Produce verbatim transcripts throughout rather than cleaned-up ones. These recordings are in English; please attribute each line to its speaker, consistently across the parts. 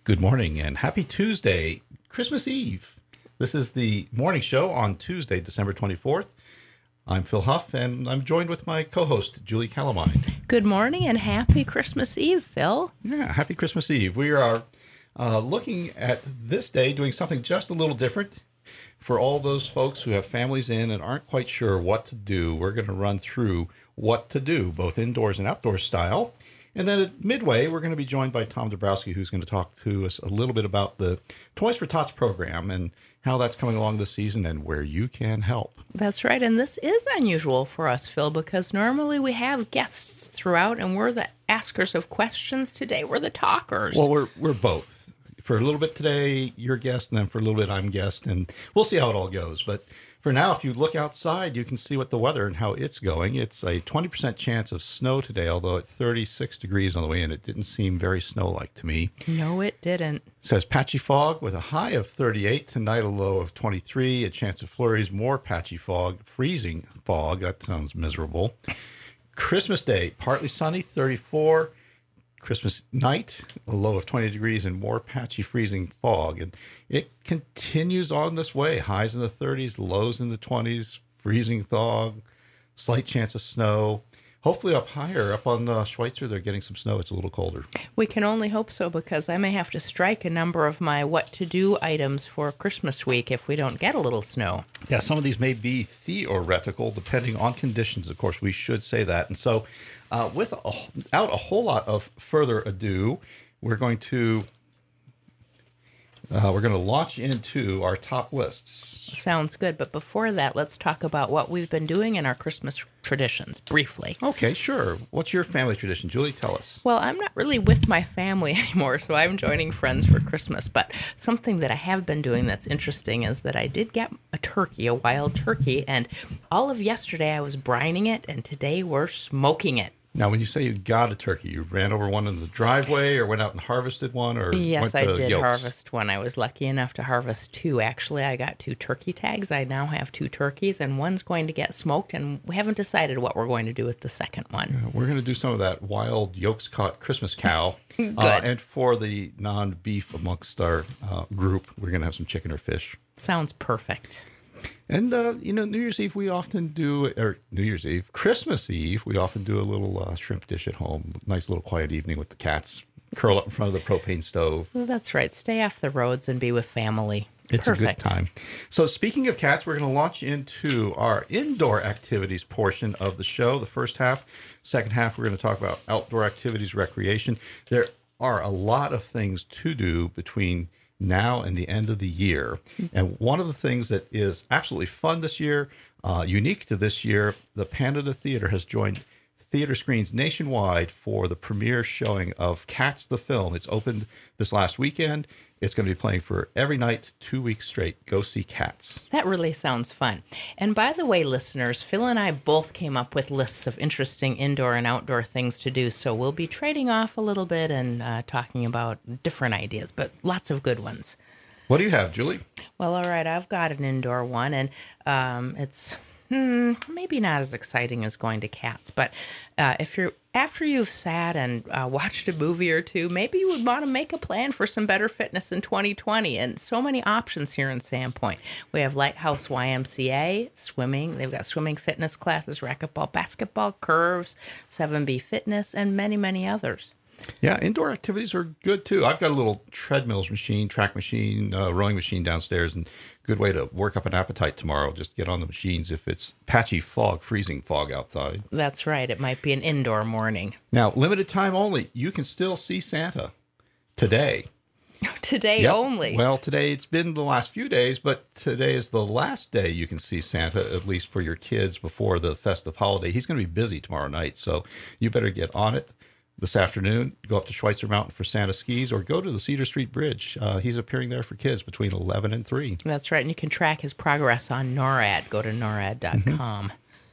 Speaker 1: Good morning and happy Tuesday, Christmas Eve. This is the morning show on Tuesday, December twenty-fourth. I'm Phil Huff, and I'm joined with my co-host, Julie Calamine.
Speaker 2: Good morning and happy Christmas Eve, Phil.
Speaker 1: Yeah, happy Christmas Eve. We are uh, looking at this day doing something just a little different. For all those folks who have families in and aren't quite sure what to do, we're going to run through what to do, both indoors and outdoor style. And then at midway, we're going to be joined by Tom Dabrowski, who's going to talk to us a little bit about the Toys for Tots program and how that's coming along this season and where you can help.
Speaker 2: That's right. And this is unusual for us, Phil, because normally we have guests throughout and we're the askers of questions. Today, we're the talkers.
Speaker 1: Well, we're we're both. For a little bit today, you're guest, and then for a little bit, I'm guest. And we'll see how it all goes. But for now, if you look outside, you can see what the weather and how it's going. It's a twenty percent chance of snow today, although at thirty-six degrees on the way in, it didn't seem very snow-like to me.
Speaker 2: No, it didn't.
Speaker 1: It says patchy fog with a high of thirty-eight, tonight a low of twenty-three, a chance of flurries, more patchy fog, freezing fog. That sounds miserable. Christmas Day, partly sunny, thirty-four. Christmas night, a low of twenty degrees and more patchy freezing fog. And it continues on this way. Highs in the thirties, lows in the twenties, freezing fog, slight chance of snow. Hopefully up higher, up on the Schweitzer, they're getting some snow. It's a little colder.
Speaker 2: We can only hope so, because I may have to strike a number of my what-to-do items for Christmas week if we don't get a little snow.
Speaker 1: Yeah, some of these may be theoretical, depending on conditions. Of course, we should say that. And so uh, without a whole lot of further ado, we're going to uh, we're going to launch into our top lists.
Speaker 2: Sounds good. But before that, let's talk about what we've been doing in our Christmas traditions, briefly.
Speaker 1: Okay, sure. What's your family tradition? Julie, tell us.
Speaker 2: Well, I'm not really with my family anymore, so I'm joining friends for Christmas. But something that I have been doing that's interesting is that I did get a turkey, a wild turkey, and all of yesterday I was brining it, and today we're smoking it.
Speaker 1: Now, when you say you got a turkey, you ran over one in the driveway or went out and harvested one? Or
Speaker 2: yes,
Speaker 1: went
Speaker 2: I
Speaker 1: to
Speaker 2: did
Speaker 1: Yelps?
Speaker 2: harvest one. I was lucky enough to harvest two. Actually, I got two turkey tags. I now have two turkeys, and one's going to get smoked, and we haven't decided what we're going to do with the second one.
Speaker 1: Yeah, we're going to do some of that wild yolks caught Christmas cow.
Speaker 2: Good.
Speaker 1: Uh, and for the non-beef amongst our uh, group, we're going to have some chicken or fish.
Speaker 2: Sounds perfect.
Speaker 1: And, uh, you know, New Year's Eve, we often do, or New Year's Eve, Christmas Eve, we often do a little uh, shrimp dish at home. Nice little quiet evening with the cats. Curl up in front of the propane stove.
Speaker 2: Well, that's right. Stay off the roads and be with family.
Speaker 1: It's
Speaker 2: Perfect.
Speaker 1: a good time. So speaking of cats, we're going to launch into our indoor activities portion of the show, the first half. Second half, we're going to talk about outdoor activities, recreation. There are a lot of things to do between now and the end of the year. And one of the things that is absolutely fun this year, uh, unique to this year, the Panda Theater has joined theater screens nationwide for the premiere showing of Cats the Film. It's opened this last weekend. It's going to be playing for every night, two weeks straight. Go see Cats.
Speaker 2: That really sounds fun. And by the way, listeners, Phil and I both came up with lists of interesting indoor and outdoor things to do. So we'll be trading off a little bit and uh, talking about different ideas, but lots of good ones.
Speaker 1: What do you have, Julie?
Speaker 2: Well, all right, I've got an indoor one, and um, it's hmm, maybe not as exciting as going to Cats, but uh, if you're after you've sat and uh, watched a movie or two, maybe you would want to make a plan for some better fitness in twenty twenty. And so many options here in Sandpoint. We have Lighthouse Y M C A, swimming. They've got swimming fitness classes, racquetball, basketball, curves, seven B fitness, and many, many others.
Speaker 1: Yeah, indoor activities are good too. I've got a little treadmills machine, track machine, uh, rowing machine downstairs, and good way to work up an appetite tomorrow. Just get on the machines if it's patchy fog, freezing fog outside.
Speaker 2: That's right. It might be an indoor morning.
Speaker 1: Now, limited time only. You can still see Santa today.
Speaker 2: Today
Speaker 1: Yep.
Speaker 2: only.
Speaker 1: Well, today it's been the last few days, but today is the last day you can see Santa, at least for your kids before the festive holiday. He's going to be busy tomorrow night, so you better get on it this afternoon. Go up to Schweitzer Mountain for Santa skis, or go to the Cedar Street Bridge. Uh, he's appearing there for kids between eleven and three.
Speaker 2: That's right. And you can track his progress on NORAD. Go to norad dot com.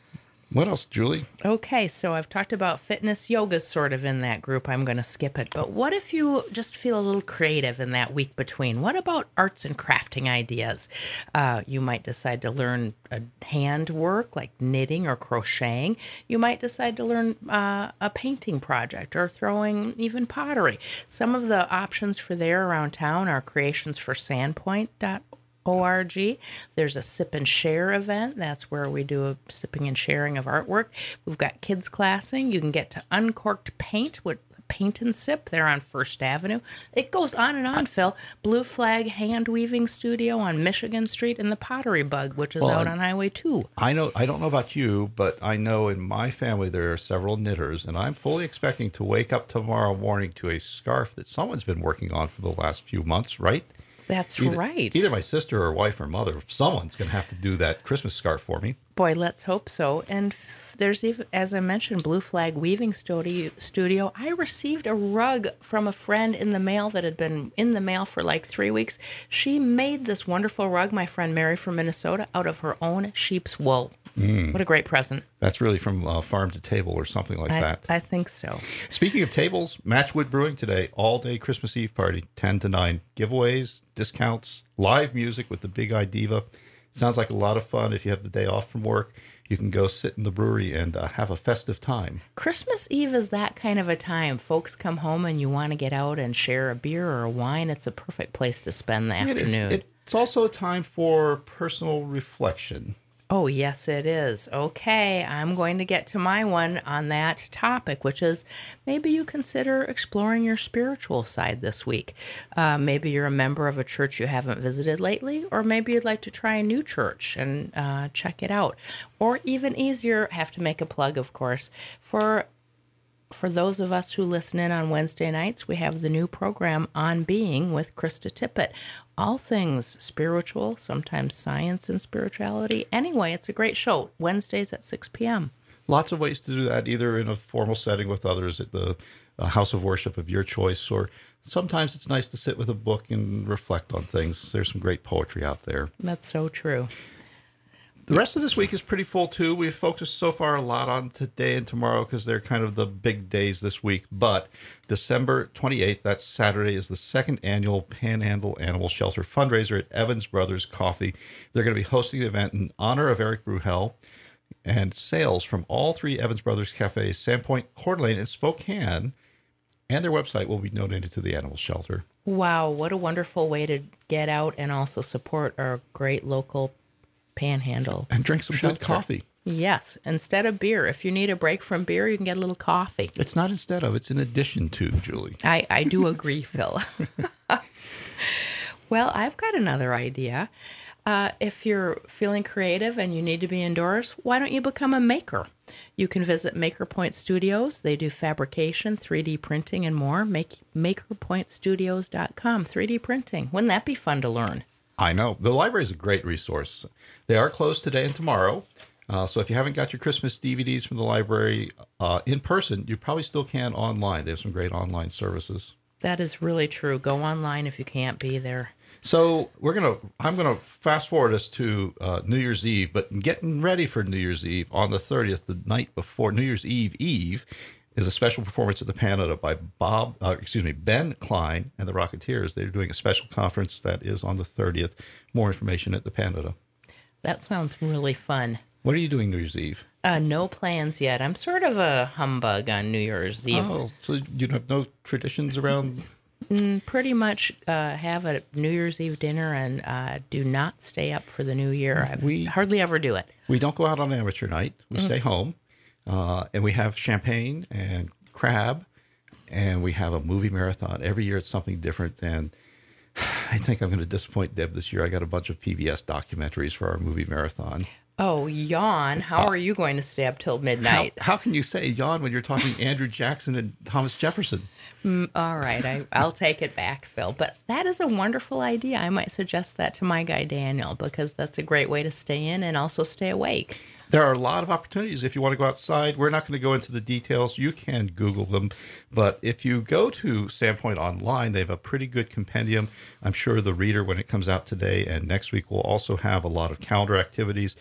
Speaker 1: What else, Julie?
Speaker 2: Okay, so I've talked about fitness. Yoga's sort of in that group. I'm going to skip it. But what if you just feel a little creative in that week between? What about arts and crafting ideas? Uh, you might decide to learn a handwork like knitting or crocheting. You might decide to learn uh, a painting project or throwing even pottery. Some of the options for there around town are creations for sandpoint dot org. There's a sip and share event. That's where we do a sipping and sharing of artwork. We've got kids classing. You can get to Uncorked Paint with Paint and Sip. They're on First Avenue. It goes on and on, Phil. Blue Flag Hand Weaving Studio on Michigan Street, and the Pottery Bug, which is
Speaker 1: Well,
Speaker 2: out on Highway two.
Speaker 1: I know. I don't know about you, but I know in my family there are several knitters, and I'm fully expecting to wake up tomorrow morning to a scarf that someone's been working on for the last few months, right?
Speaker 2: That's
Speaker 1: Either,
Speaker 2: right.
Speaker 1: Either my sister or wife or mother, someone's going to have to do that Christmas scarf for me.
Speaker 2: Boy, let's hope so. And f- there's even, as I mentioned, Blue Flag Weaving Studio. Studio. I received a rug from a friend in the mail that had been in the mail for like three weeks. She made this wonderful rug, my friend Mary from Minnesota, out of her own sheep's wool. Mm. What a great present.
Speaker 1: That's really from uh, farm to table or something like
Speaker 2: I,
Speaker 1: that.
Speaker 2: I think so.
Speaker 1: Speaking of tables, Matchwood Brewing today, all-day Christmas Eve party, ten to nine. Giveaways, discounts, live music with the Big Eye Diva. Sounds like a lot of fun. If you have the day off from work, you can go sit in the brewery and uh, have a festive time.
Speaker 2: Christmas Eve is that kind of a time. Folks come home and you want to get out and share a beer or a wine. It's a perfect place to spend the
Speaker 1: It is.
Speaker 2: afternoon.
Speaker 1: It's also a time for personal reflection.
Speaker 2: Oh, yes, it is. Okay, I'm going to get to my one on that topic, which is maybe you consider exploring your spiritual side this week. Uh, maybe you're a member of a church you haven't visited lately, or maybe you'd like to try a new church and uh, check it out. Or even easier, have to make a plug, of course, for For those of us who listen in on Wednesday nights, we have the new program On Being with Krista Tippett. All things spiritual, sometimes science and spirituality. Anyway, it's a great show. Wednesdays at six p.m.
Speaker 1: Lots of ways to do that, either in a formal setting with others at the uh, house of worship of your choice, or sometimes it's nice to sit with a book and reflect on things. There's some great poetry out there.
Speaker 2: That's so true.
Speaker 1: The rest of this week is pretty full, too. We've focused so far a lot on today and tomorrow because they're kind of the big days this week. But December twenty-eighth, that's Saturday, is the second annual Panhandle Animal Shelter fundraiser at Evans Brothers Coffee. They're going to be hosting the event in honor of Eric Bruhel, and sales from all three Evans Brothers cafes, Sandpoint, Coeur d'Alene, and Spokane, and their website will be donated to the animal shelter.
Speaker 2: Wow, what a wonderful way to get out and also support our great local Panhandle.
Speaker 1: And drink some
Speaker 2: shelter.
Speaker 1: good coffee.
Speaker 2: Yes, instead of beer. If you need a break from beer, you can get a little coffee.
Speaker 1: It's not instead of, it's in addition to, Julie.
Speaker 2: I, I do agree, Phil. Well, I've got another idea. Uh, if you're feeling creative and you need to be indoors, why don't you become a maker? You can visit Maker Point Studios. They do fabrication, three D printing, and more. Make maker point studios dot com. three D printing. Wouldn't that be fun to learn?
Speaker 1: I know. The library is a great resource. They are closed today and tomorrow. Uh, so if you haven't got your Christmas D V Ds from the library uh, in person, you probably still can online. They have some great online services.
Speaker 2: That is really true. Go online if you can't be there.
Speaker 1: So we're gonna. I'm gonna fast forward us to uh, New Year's Eve, but getting ready for New Year's Eve on the thirtieth, the night before New Year's Eve Eve, is a special performance at the Panada by Bob. Uh, excuse me, Ben Klein and the Rocketeers. They're doing a special conference that is on the thirtieth. More information at the Panada.
Speaker 2: That sounds really fun.
Speaker 1: What are you doing New Year's Eve?
Speaker 2: Uh, no plans yet. I'm sort of a humbug on New Year's Eve.
Speaker 1: Oh, so you have no traditions around?
Speaker 2: Mm, pretty much uh, have a New Year's Eve dinner and uh, do not stay up for the new year. I
Speaker 1: We-
Speaker 2: hardly ever do it.
Speaker 1: We don't go out on amateur night. We stay home, uh, and we have champagne and crab, and we have a movie marathon. Every year it's something different, and I think I'm going to disappoint Deb this year. I got a bunch of P B S documentaries for our movie marathon.
Speaker 2: Oh, yawn. How are you going to stay up till
Speaker 1: How,
Speaker 2: midnight?
Speaker 1: how can you say yawn when you're talking Andrew Jackson and Thomas Jefferson?
Speaker 2: Mm, all right, I, I'll take it back, Phil. But that is a wonderful idea. I might suggest that to my guy, Daniel, because that's a great way to stay in and also stay awake.
Speaker 1: There are a lot of opportunities if you want to go outside. We're not going to go into the details. You can Google them. But if you go to Sandpoint online, they have a pretty good compendium. I'm sure the reader, when it comes out today and next week, will also have a lot of calendar activities.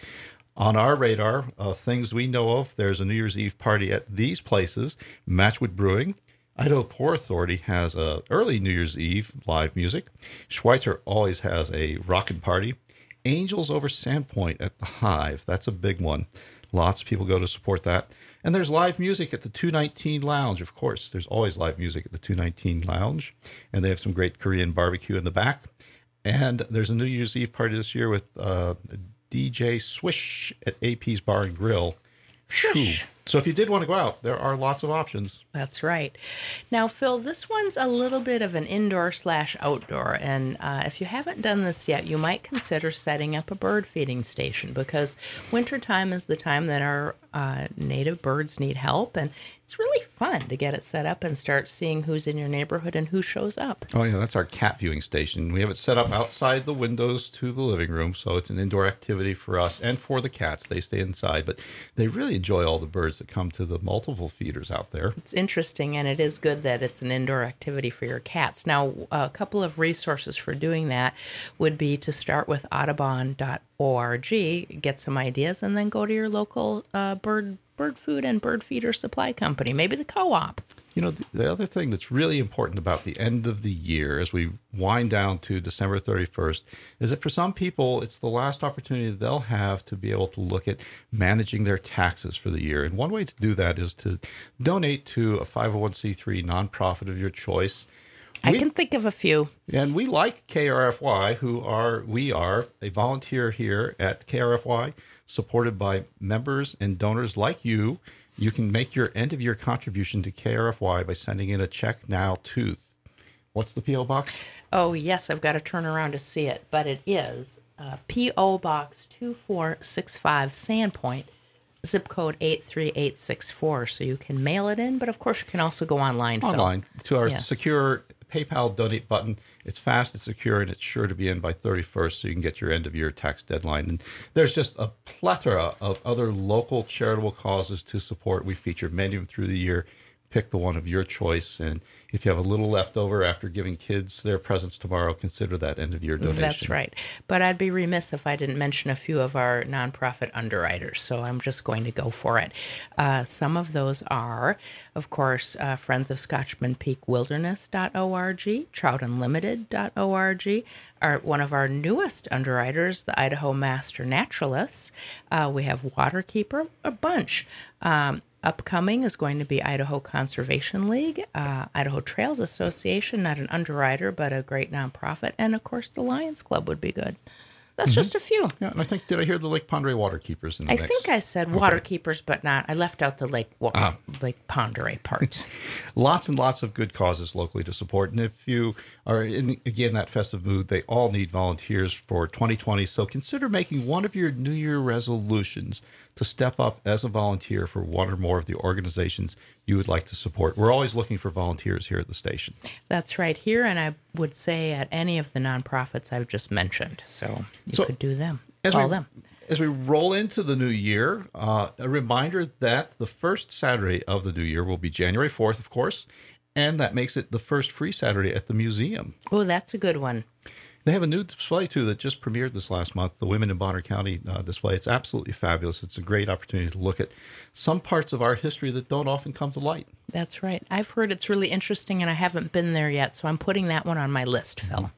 Speaker 1: On our radar, uh, things we know of, there's a New Year's Eve party at these places: Matchwood Brewing. Idaho Port Authority has a early New Year's Eve live music. Schweitzer always has a rockin' party. Angels over Sandpoint at the Hive. That's a big one. Lots of people go to support that. And there's live music at the two nineteen Lounge, of course. There's always live music at the two nineteen Lounge. And they have some great Korean barbecue in the back. And there's a New Year's Eve party this year with uh, D J Swish at A P's Bar and Grill.
Speaker 2: Swish.
Speaker 1: So if you did want to go out, there are lots of options.
Speaker 2: That's right. Now, Phil, this one's a little bit of an indoor slash outdoor. And uh, if you haven't done this yet, you might consider setting up a bird feeding station, because wintertime is the time that our uh, native birds need help. And it's really fun to get it set up and start seeing who's in your neighborhood and who shows up.
Speaker 1: Oh, yeah, that's our cat viewing station. We have it set up outside the windows to the living room. So it's an indoor activity for us and for the cats. They stay inside, but they really enjoy all the birds that come to the multiple feeders out there.
Speaker 2: It's interesting, and it is good that it's an indoor activity for your cats. Now, a couple of resources for doing that would be to start with audubon dot org, get some ideas, and then go to your local uh, bird bird food and bird feeder supply company, maybe the co-op.
Speaker 1: You know, the, the other thing that's really important about the end of the year as we wind down to December thirty-first is that for some people, it's the last opportunity that they'll have to be able to look at managing their taxes for the year. And one way to do that is to donate to a five oh one c three nonprofit of your choice.
Speaker 2: I
Speaker 1: We-
Speaker 2: can think of a few.
Speaker 1: And we like K R F Y, who are, we are a volunteer here at K R F Y, supported by members and donors like you. You can make your end of year contribution to K R F Y by sending in a check now to, what's the P O box?
Speaker 2: Oh, yes, I've got to turn around to see it, but it is uh, P O Box two four six five Sandpoint, zip code eight three eight six four. So you can mail it in, but of course you can also go online, Phil.
Speaker 1: Online to our
Speaker 2: Yes.
Speaker 1: secure PayPal donate button. It's fast, it's secure, and it's sure to be in by thirty-first, so you can get your end of year tax deadline. And there's just a plethora of other local charitable causes to support. We feature many of them through the year. Pick the one of your choice, and if you have a little left over after giving kids their presents tomorrow, consider that end of year donation.
Speaker 2: That's right. But I'd be remiss if I didn't mention a few of our nonprofit underwriters, so I'm just going to go for it. Uh, some of those are, of course, uh, Friends of Scotchman Peak Wilderness dot org, Trout Unlimited dot org, our, one of our newest underwriters, the Idaho Master Naturalists. Uh, we have Waterkeeper, a bunch. Um, Upcoming is going to be Idaho Conservation League, uh, Idaho Trails Association, not an underwriter, but a great nonprofit, and of course the Lions Club would be good. That's just a few.
Speaker 1: Yeah, and I think, did I hear the Lake Pondere Waterkeepers in the
Speaker 2: I
Speaker 1: mix?
Speaker 2: think I said water keepers, but not. I left out the Lake wa-
Speaker 1: Ah.
Speaker 2: Lake Pondere part.
Speaker 1: Lots and lots of good causes locally to support. And if you are in, again, that festive mood, they all need volunteers for twenty twenty. So consider making one of your New Year resolutions to step up as a volunteer for one or more of the organizations you would like to support. We're always looking for volunteers here at the station.
Speaker 2: That's right here, and I would say at any of the nonprofits I've just mentioned. So you
Speaker 1: So,
Speaker 2: could do them.
Speaker 1: As
Speaker 2: Call
Speaker 1: we,
Speaker 2: them.
Speaker 1: As we roll into the new year, uh, a reminder that the first Saturday of the new year will be January fourth, of course, and that makes it the first free Saturday at the museum.
Speaker 2: Oh, that's a good one.
Speaker 1: They have a new display, too, that just premiered this last month, the Women in Bonner County uh, display. It's absolutely fabulous. It's a great opportunity to look at some parts of our history that don't often come to light.
Speaker 2: That's right. I've heard it's really interesting, and I haven't been there yet, so I'm putting that one on my list, Phil.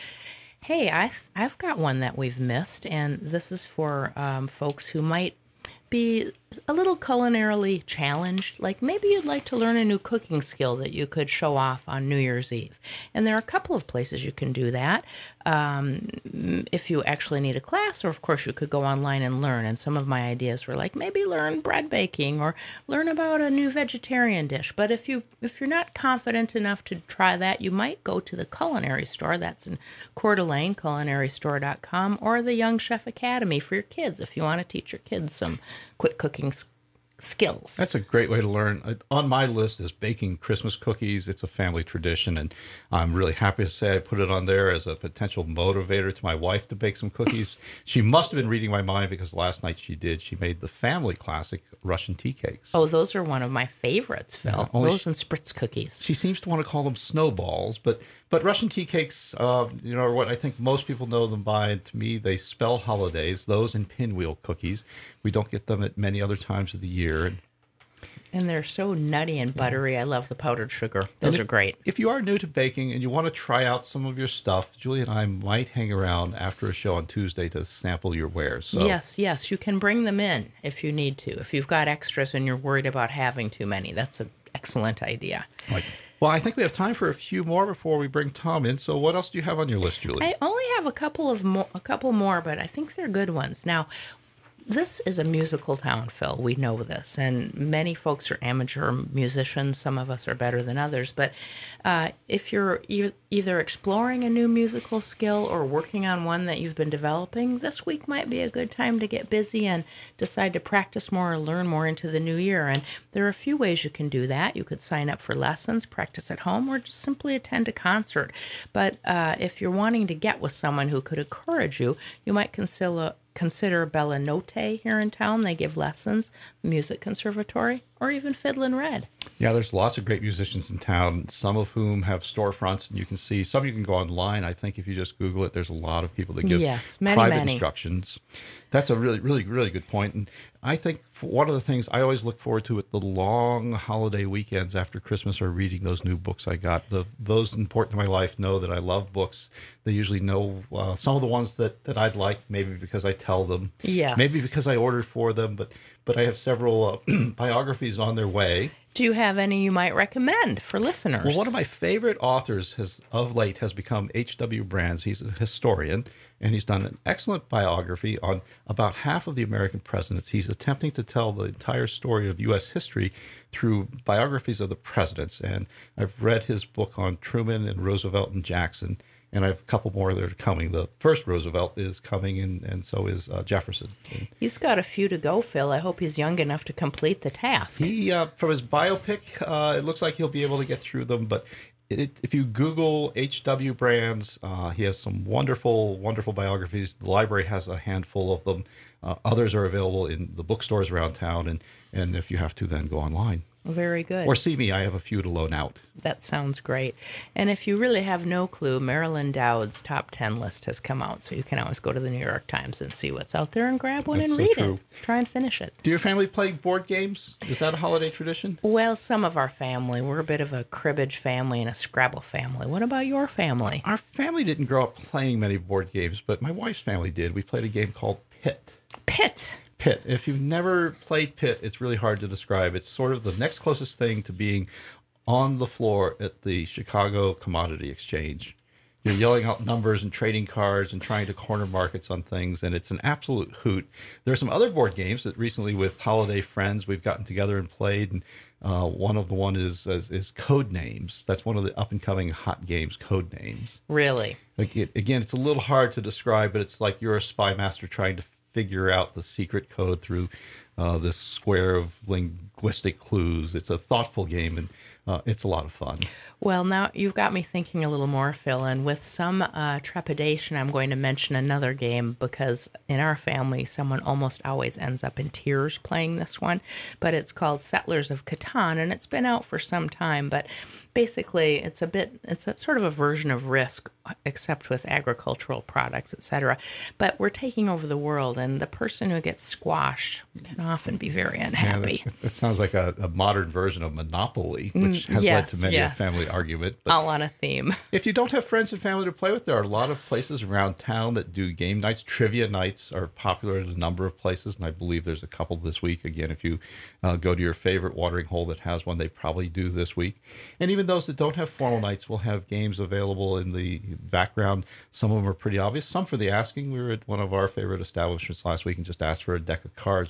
Speaker 2: Hey, I've, I've got one that we've missed, and this is for um, folks who might be a little culinarily challenged. Like maybe you'd like to learn a new cooking skill that you could show off on New Year's Eve. And there are a couple of places you can do that. Um, if you actually need a class, or of course you could go online and learn. And some of my ideas were like maybe learn bread baking or learn about a new vegetarian dish. But if you if you're not confident enough to try that, you might go to the culinary store. That's in Coeur d'Alene, culinary store dot com, or the Young Chef Academy for your kids if you want to teach your kids some quick cooking skills.
Speaker 1: That's a great way to learn. Uh, On my list is baking Christmas cookies. It's a family tradition, and I'm really happy to say I put it on there as a potential motivator to my wife to bake some cookies. She must have been reading my mind because last night she did. She made the family classic Russian tea cakes.
Speaker 2: Oh, those are one of my favorites, Phil.
Speaker 1: Yeah, only
Speaker 2: those
Speaker 1: she-
Speaker 2: and spritz cookies.
Speaker 1: She seems to want to call them snowballs, but but Russian tea cakes, uh, you know, are what I think most people know them by. And to me, they spell holidays. Those and pinwheel cookies. We don't get them at many other times of the year. And
Speaker 2: And they're so nutty and buttery. I love the powdered sugar. Those
Speaker 1: if,
Speaker 2: are great.
Speaker 1: If you are new to baking and you want to try out some of your stuff, Julie and I might hang around after a show on Tuesday to sample your wares. So
Speaker 2: Yes, yes. You can bring them in if you need to. If you've got extras and you're worried about having too many, that's an excellent idea.
Speaker 1: Like, well, I think we have time for a few more before we bring Tom in. So what else do you have on your list, Julie?
Speaker 2: I only have a couple of more, a couple more, but I think they're good ones. Now, this is a musical town, Phil. We know this, and many folks are amateur musicians. Some of us are better than others. But uh, if you're e- either exploring a new musical skill or working on one that you've been developing, this week might be a good time to get busy and decide to practice more or learn more into the new year. And there are a few ways you can do that. You could sign up for lessons, practice at home, or just simply attend a concert. But uh, if you're wanting to get with someone who could encourage you, you might consider Consider Bella Notte here in town. They give lessons, music conservatory, or even Fiddlin' Red.
Speaker 1: Yeah, there's lots of great musicians in town, some of whom have storefronts, and you can see some you can go online. I think if you just Google it, there's a lot of people that give
Speaker 2: Yes, many,
Speaker 1: private
Speaker 2: many.
Speaker 1: instructions. That's a really, really, really good point. And I think for one of the things I always look forward to at the long holiday weekends after Christmas are reading those new books I got. The those important to my life know that I love books. They usually know uh, some of the ones that, that I'd like, maybe because I tell them,
Speaker 2: Yes.
Speaker 1: maybe because I ordered for them, but but I have several uh, biographies on their way.
Speaker 2: Do you have any you might recommend for listeners?
Speaker 1: Well, one of my favorite authors has of late has become H W Brands. He's a historian, and he's done an excellent biography on about half of the American presidents. He's attempting to tell the entire story of U S history through biographies of the presidents. And I've read his book on Truman and Roosevelt and Jackson, and I have a couple more that are coming. The first Roosevelt is coming, and, and so is uh, Jefferson. And
Speaker 2: He's got a few to go, Phil. I hope he's young enough to complete the task.
Speaker 1: he, uh, from his biopic, uh, it looks like he'll be able to get through them, but It, if you Google H W Brands, uh, he has some wonderful, wonderful biographies. The library has a handful of them. Uh, others are available in the bookstores around town, and, and if you have to, then go online.
Speaker 2: Very good.
Speaker 1: Or see me. I have a few to loan out.
Speaker 2: That sounds great. And if you really have no clue, Marilyn Dowd's top ten list has come out, so you can always go to the New York Times and see what's out there and grab one
Speaker 1: That's
Speaker 2: and
Speaker 1: so
Speaker 2: read
Speaker 1: true.
Speaker 2: it. Try and finish it.
Speaker 1: Do your family play board games? Is that a holiday tradition?
Speaker 2: Well, some of our family. We're a bit of a cribbage family and a Scrabble family. What about your family?
Speaker 1: Our family didn't grow up playing many board games, but my wife's family did. We played a game called Pit.
Speaker 2: Pit.
Speaker 1: Pit. If you've never played Pit, it's really hard to describe. It's sort of the next closest thing to being on the floor at the Chicago Commodity Exchange. You're yelling out numbers and trading cards and trying to corner markets on things, and it's an absolute hoot. There's some other board games that recently, with holiday friends, we've gotten together and played. And uh, one of the one is, is is Code Names. That's one of the up and coming hot games. Code Names.
Speaker 2: Really?
Speaker 1: Like it, again, it's a little hard to describe, but it's like you're a spy master trying to figure out the secret code through uh, this square of linguistic clues. It's a thoughtful game, and uh, it's a lot of fun.
Speaker 2: Well, now you've got me thinking a little more, Phil, and with some uh, trepidation, I'm going to mention another game because in our family, someone almost always ends up in tears playing this one, but it's called Settlers of Catan, and it's been out for some time, but basically it's a bit, it's a sort of a version of Risk, except with agricultural products, et cetera. But we're taking over the world, and the person who gets squashed can often be very unhappy.
Speaker 1: Yeah, that, that sounds like a, a modern version of Monopoly, which has
Speaker 2: yes,
Speaker 1: led to many
Speaker 2: yes.
Speaker 1: a family argument. But
Speaker 2: All on a theme.
Speaker 1: if you don't have friends and family to play with, there are a lot of places around town that do game nights. Trivia nights are popular at a number of places, and I believe there's a couple this week. Again, if you uh, go to your favorite watering hole that has one, they probably do this week. And even those that don't have formal nights will have games available in the background. Some of them are pretty obvious, some for the asking. We were at one of our favorite establishments last week and just asked for a deck of cards with some friends.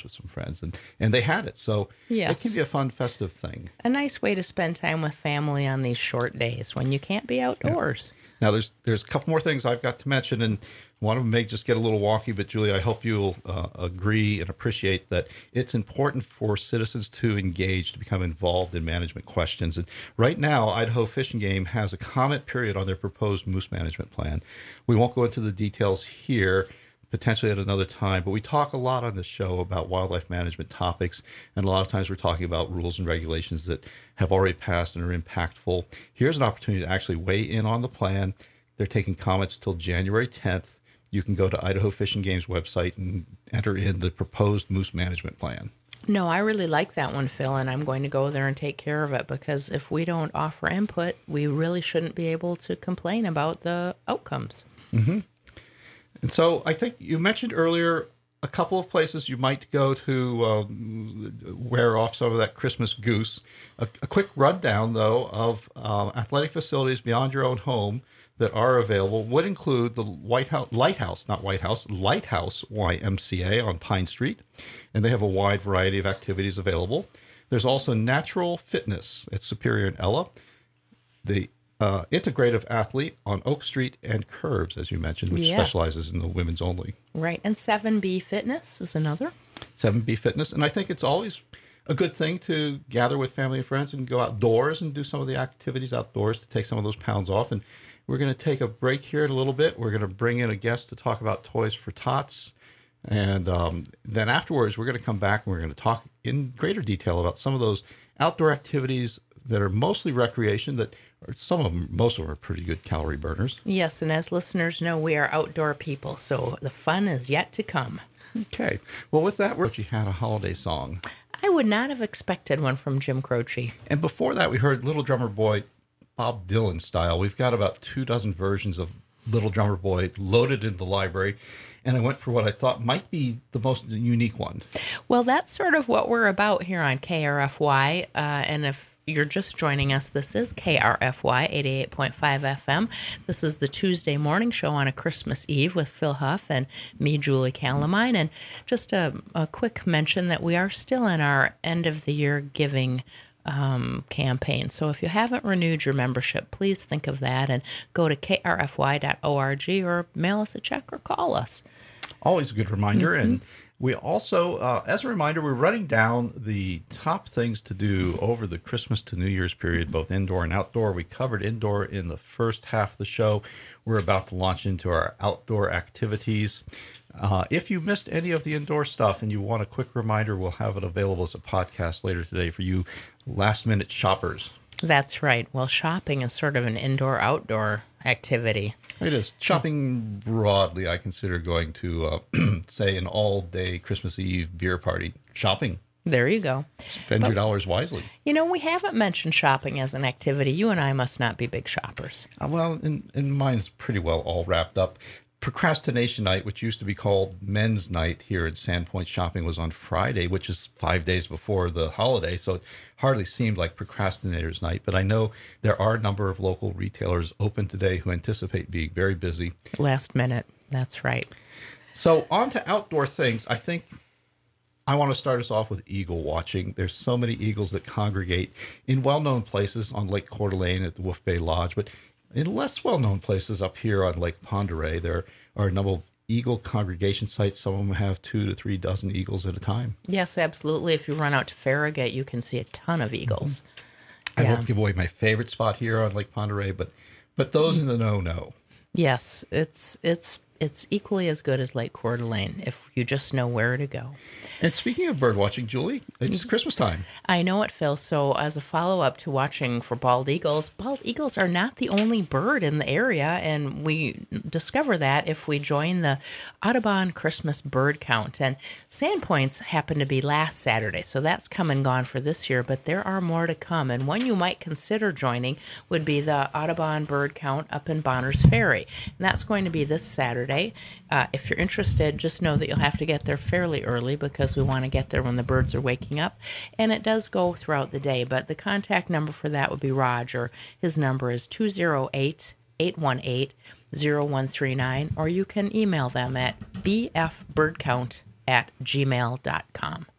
Speaker 1: friends, and, and they had it. So
Speaker 2: Yes.
Speaker 1: it can be a fun, festive thing.
Speaker 2: A nice way to spend time with family on these short days when you can't be outdoors.
Speaker 1: Now, there's there's a couple more things I've got to mention, and one of them may just get a little wonky, but Julie, I hope you'll uh, agree and appreciate that it's important for citizens to engage, to become involved in management questions. And right now, Idaho Fish and Game has a comment period on their proposed moose management plan. We won't go into the details here, potentially at another time, but we talk a lot on this show about wildlife management topics, and a lot of times we're talking about rules and regulations that have already passed and are impactful. Here's an opportunity to actually weigh in on the plan. They're taking comments till January tenth. You can go to Idaho Fish and Game's website and enter in the proposed moose management plan.
Speaker 2: No, I really like that one, Phil, and I'm going to go there and take care of it, because if we don't offer input, we really shouldn't be able to complain about the outcomes.
Speaker 1: Mm-hmm. And so I think you mentioned earlier a couple of places you might go to um, wear off some of that Christmas goose. A, a quick rundown, though, of uh, athletic facilities beyond your own home that are available would include the White House, Lighthouse, not White House, Lighthouse Y M C A on Pine Street, and they have a wide variety of activities available. There's also Natural Fitness at Superior and Ella, the uh, Integrative Athlete on Oak Street and Curves, as you mentioned, which
Speaker 2: Yes.
Speaker 1: specializes in the women's only.
Speaker 2: Right, and seven B Fitness is another.
Speaker 1: seven B Fitness, and I think it's always a good thing to gather with family and friends and go outdoors and do some of the activities outdoors to take some of those pounds off. And we're going to take a break here in a little bit. We're going to bring in a guest to talk about Toys for Tots. And um, then afterwards, we're going to come back and we're going to talk in greater detail about some of those outdoor activities that are mostly recreation, that are, some of them, most of them are pretty good calorie burners.
Speaker 2: Yes, and as listeners know, we are outdoor people, so the fun is yet to come.
Speaker 1: Okay. Well, with that, we had a holiday song.
Speaker 2: I would not have expected one from Jim Croce.
Speaker 1: And before that, we heard Little Drummer Boy, Bob Dylan style. We've got about two dozen versions of Little Drummer Boy loaded in the library, and I went for what I thought might be the most unique one.
Speaker 2: Well, that's sort of what we're about here on K R F Y, uh, and if you're just joining us, this is K R F Y eighty-eight point five F M. This is the Tuesday morning show on a Christmas Eve with Phil Huff and me, Julie Calamine. And just a, a quick mention that we are still in our end of the year giving um, campaign. So if you haven't renewed your membership, please think of that and go to K R F Y dot org or mail us a check or call us.
Speaker 1: Always a good reminder.
Speaker 2: Mm-hmm.
Speaker 1: And we also, uh, as a reminder, we're running down the top things to do over the Christmas to New Year's period, both indoor and outdoor. We covered indoor in the first half of the show. We're about to launch into our outdoor activities. Uh, if you missed any of the indoor stuff and you want a quick reminder, we'll have it available as a podcast later today for you last-minute shoppers.
Speaker 2: That's right. Well, shopping is sort of an indoor-outdoor activity.
Speaker 1: It is. Shopping broadly, I consider going to, uh, say, an all-day Christmas Eve beer party. Shopping.
Speaker 2: There you go.
Speaker 1: Spend
Speaker 2: But-
Speaker 1: your dollars wisely.
Speaker 2: You know, we haven't mentioned shopping as an activity. You and I must not be big shoppers.
Speaker 1: Uh, well, and, and mine's pretty well all wrapped up. Procrastination night, which used to be called Men's Night here at Sandpoint Shopping, was on Friday, which is five days before the holiday. So it hardly seemed like Procrastinators Night. But I know there are a number of local retailers open today who anticipate being very busy.
Speaker 2: Last minute. That's right.
Speaker 1: So on to outdoor things. I think I want to start us off with eagle watching. There's so many eagles that congregate in well-known places on Lake Coeur d'Alene at the Wolf Bay Lodge, but in less well-known places up here on Lake Pend Oreille, there are a number of eagle congregation sites. Some of them have two to three dozen eagles at a time.
Speaker 2: Yes, absolutely. If you run out to Farragut, you can see a ton of eagles.
Speaker 1: I
Speaker 2: Yeah.
Speaker 1: won't give away my favorite spot here on Lake Pend Oreille, but but those in the know know.
Speaker 2: Yes, it's it's it's equally as good as Lake Coeur d'Alene if you just know where to go.
Speaker 1: And speaking of bird watching, Julie, it's Christmas time.
Speaker 2: I know it, Phil. So as a follow-up to watching for bald eagles, bald eagles are not the only bird in the area, and we discover that if we join the Audubon Christmas bird count. And Sandpoint's happened to be last Saturday, so that's come and gone for this year, but there are more to come. And one you might consider joining would be the Audubon bird count up in Bonners Ferry. And that's going to be this Saturday. Uh, if you're interested, just know that you'll have to get there fairly early because we want to get there when the birds are waking up. And it does go throughout the day, but the contact number for that would be Roger. His number is two oh eight, eight one eight, oh one three nine, or you can email them at b f bird count at gmail dot com.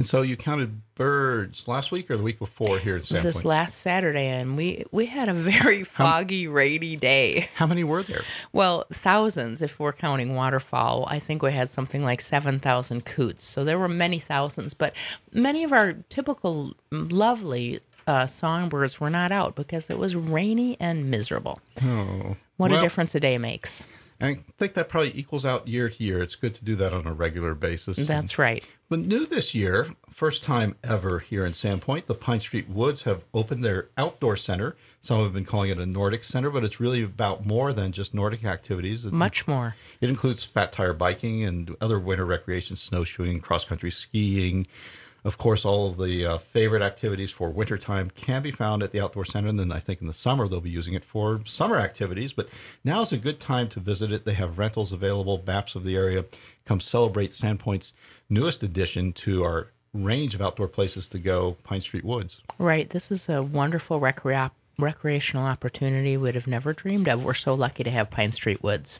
Speaker 1: And so you counted birds last week or the week before here at Sandpoint?
Speaker 2: This last Saturday, and we, we had a very foggy, rainy day.
Speaker 1: How many were there?
Speaker 2: Well, thousands if we're counting waterfowl. I think we had something like seven thousand coots. So there were many thousands, but many of our typical lovely uh, songbirds were not out because it was rainy and miserable.
Speaker 1: Oh.
Speaker 2: What
Speaker 1: well,
Speaker 2: a difference a day makes.
Speaker 1: I think that probably equals out year to year. It's good to do that on a regular basis.
Speaker 2: That's right.
Speaker 1: But new this year, first time ever here in Sandpoint, the Pine Street Woods have opened their outdoor center. Some have been calling it a Nordic center, but it's really about more than just Nordic activities. It,
Speaker 2: Much more.
Speaker 1: It includes fat tire biking and other winter recreation, snowshoeing, cross-country skiing. Of course, all of the uh, favorite activities for wintertime can be found at the Outdoor Center. And then I think in the summer, they'll be using it for summer activities. But now is a good time to visit it. They have rentals available, maps of the area. Come celebrate Sandpoint's newest addition to our range of outdoor places to go, Pine Street Woods.
Speaker 2: Right. This is a wonderful recre- recreational opportunity we would have never dreamed of. We're so lucky to have Pine Street Woods.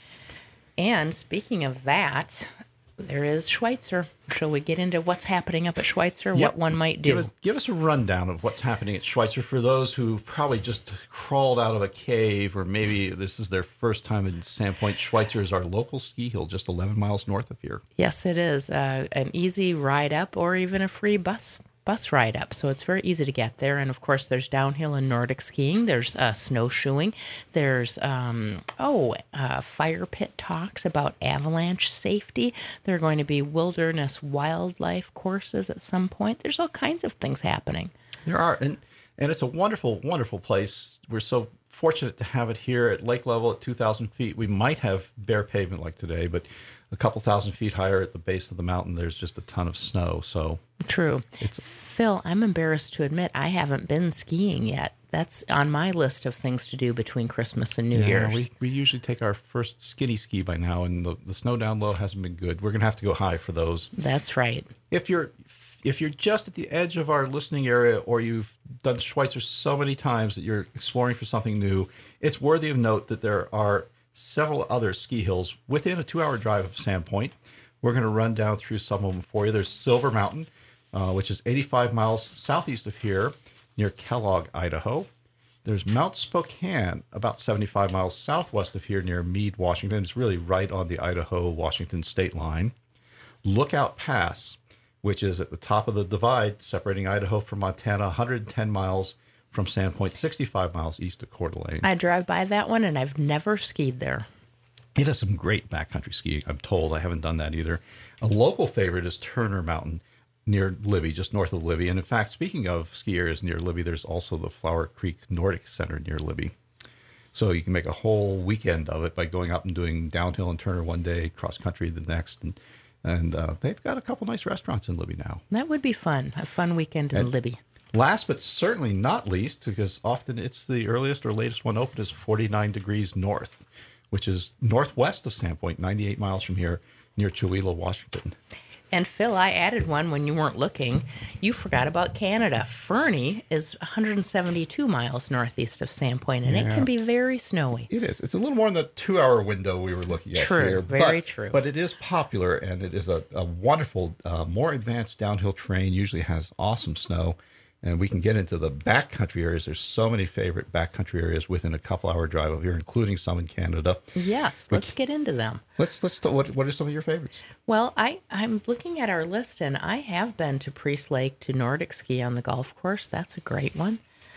Speaker 2: And speaking of that, there is Schweitzer. Shall we get into what's happening up at Schweitzer,
Speaker 1: Yep.
Speaker 2: what one might do?
Speaker 1: Give us, give us a rundown of what's happening at Schweitzer for those who probably just crawled out of a cave, or maybe this is their first time in Sandpoint. Schweitzer is our local ski hill just eleven miles north of here.
Speaker 2: Yes, it is. Uh, an easy ride up or even a free bus bus ride up. So it's very easy to get there. And of course, there's downhill and Nordic skiing. There's uh, snowshoeing. There's, um, oh, uh, fire pit talks about avalanche safety. There are going to be wilderness wildlife courses at some point. There's all kinds of things happening.
Speaker 1: There are. And, and it's a wonderful, wonderful place. We're so fortunate to have it here at lake level at two thousand feet. We might have bare pavement like today, but a couple thousand feet higher at the base of the mountain, there's just a ton of snow. So
Speaker 2: True.
Speaker 1: It's
Speaker 2: Phil, I'm embarrassed to admit I haven't been skiing yet. That's on my list of things to do between Christmas and New
Speaker 1: yeah,
Speaker 2: Year's.
Speaker 1: we, we usually take our first skiddy ski by now, and the, the snow down low hasn't been good. We're going to have to go high for those.
Speaker 2: That's right.
Speaker 1: If you're if you're just at the edge of our listening area, or you've done Schweitzer so many times that you're exploring for something new, it's worthy of note that there are several other ski hills within a two-hour drive of Sandpoint. We're going to run down through some of them for you. There's Silver Mountain, uh, which is eighty-five miles southeast of here near Kellogg, Idaho. There's Mount Spokane, about seventy-five miles southwest of here near Meade, Washington. It's really right on the Idaho-Washington state line. Lookout Pass, which is at the top of the divide separating Idaho from Montana, one hundred ten miles from Sandpoint, sixty-five miles east of Coeur d'Alene.
Speaker 2: I drive by that one, and I've never skied there.
Speaker 1: It has some great backcountry skiing, I'm told. I haven't done that either. A local favorite is Turner Mountain near Libby, just north of Libby. And in fact, speaking of ski areas near Libby, there's also the Flower Creek Nordic Center near Libby. So you can make a whole weekend of it by going up and doing downhill in Turner one day, cross country the next. And and uh, they've got a couple nice restaurants in Libby now.
Speaker 2: That would be fun, a fun weekend in
Speaker 1: And
Speaker 2: Libby.
Speaker 1: Last but certainly not least, because often it's the earliest or latest one open, is forty-nine degrees north, which is northwest of Sandpoint, ninety-eight miles from here, near Chewelah, Washington.
Speaker 2: And Phil, I added one when you weren't looking. You forgot about Canada. Fernie is one hundred seventy-two miles northeast of Sandpoint, and
Speaker 1: Yeah.
Speaker 2: it can be very snowy.
Speaker 1: It is. It's a little more in the two-hour window we were looking at
Speaker 2: True,
Speaker 1: here.
Speaker 2: very
Speaker 1: but,
Speaker 2: true.
Speaker 1: But it is popular, and it is a, a wonderful, uh, more advanced downhill terrain. Usually has awesome snow, and we can get into the backcountry areas. There's so many favorite backcountry areas within a couple-hour drive of here, including some in Canada.
Speaker 2: Yes, let's get into them.
Speaker 1: Let's let's. T- what what are some of your favorites?
Speaker 2: Well, I, I'm looking at our list, and I have been to Priest Lake to Nordic ski on the golf course. That's a great one.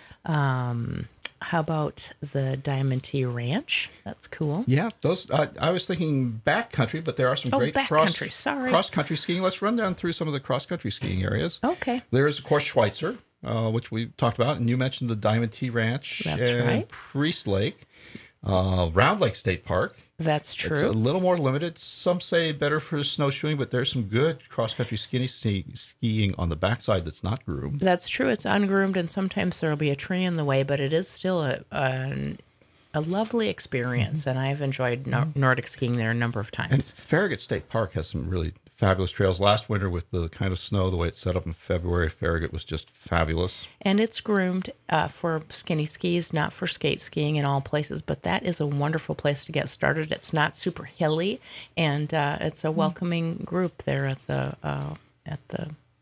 Speaker 2: Um, how about the Diamond T Ranch? That's cool.
Speaker 1: Yeah, those. Uh, I was thinking backcountry, but there are some
Speaker 2: Oh,
Speaker 1: great cross
Speaker 2: backcountry, sorry.
Speaker 1: cross country skiing. Let's run down through some of the cross country skiing areas.
Speaker 2: Okay.
Speaker 1: There is, of course, Schweitzer, uh, which we talked about, and you mentioned the Diamond T Ranch.
Speaker 2: That's
Speaker 1: and
Speaker 2: right.
Speaker 1: Priest Lake, uh, Round Lake State Park.
Speaker 2: That's
Speaker 1: It's a
Speaker 2: true.
Speaker 1: little more limited. Some say better for snowshoeing, but there's some good cross country ski- skiing on the backside that's not groomed.
Speaker 2: That's true. It's ungroomed, and sometimes there'll be a tree in the way, but it is still a a, a lovely experience,
Speaker 1: Mm-hmm.
Speaker 2: and I've enjoyed Nor- Nordic skiing there a number of
Speaker 1: And
Speaker 2: times.
Speaker 1: Farragut State Park has some really fabulous trails. Last winter, with the kind of snow, the way it's set up in February, Farragut was just fabulous.
Speaker 2: And it's groomed uh, for skinny skis, not for skate skiing in all places, but that is a wonderful place to get started. It's not super hilly, and uh, it's a welcoming group there at the uh, at the